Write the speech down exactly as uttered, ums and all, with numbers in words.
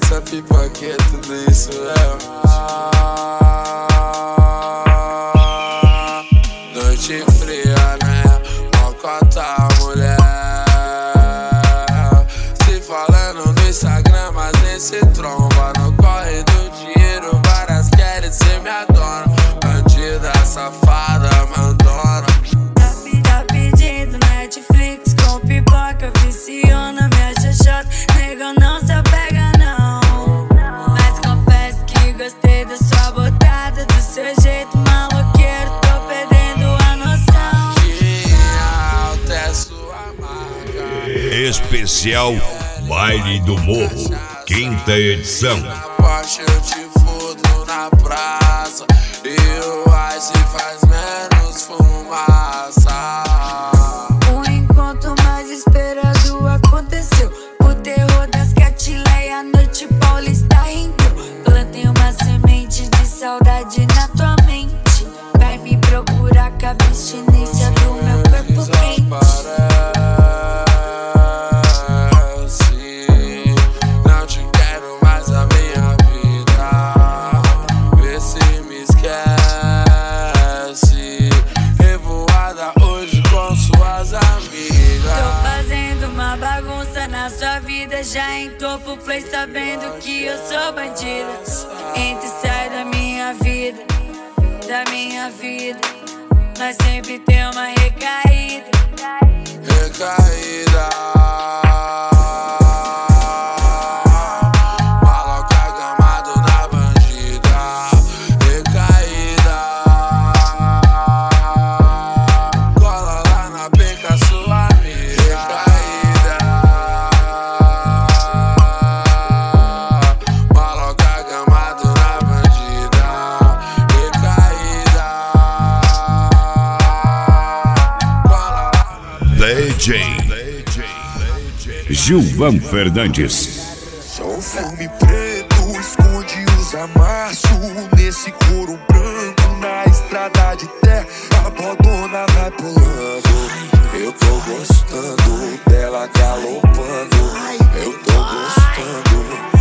essa pipoquinha, tudo isso mesmo. Ah, noite fria, né? Mocota, mulher. Se falando no Instagram, mas nem se tromba. No corre do dinheiro, várias querem ser minha dona. Bandida, safada, mandona. Tá pedindo Netflix com pipoca, viciona minha xoxota. Negão não se apega não, mas confesso que gostei da sua botada, do seu jeito maloqueiro, tô perdendo a noção. Que alta é sua marca. Especial Baile do Morro, quinta edição. Na Porsche eu te fudo na praça, e o ice faz menos fumaça. O encontro mais esperado aconteceu. O terror das Catileia, a noite paulista rendeu. Plantei uma semente de saudade na tua mente. Vai me procurar com a abstinência do meu corpo quente. Não te quero mais a minha vida. Vê se me esquece. Revoada hoje com suas amigas. Tô fazendo uma bagunça na sua vida. Já entrou pro play sabendo que eu sou bandida. Entra e sai da minha vida, da minha vida. Mas sempre tem uma recaída. Recaída. Maloca gamado na bandida. Recaída. Cola lá na penca sua amiga. Recaída. Maloca gamado na bandida. Recaída. Cola lá. D J Gilvan Fernandes. Só um filme preto esconde os amassos. Nesse couro branco, na estrada de terra, a bodona vai pulando. Eu tô gostando dela galopando. Eu tô gostando.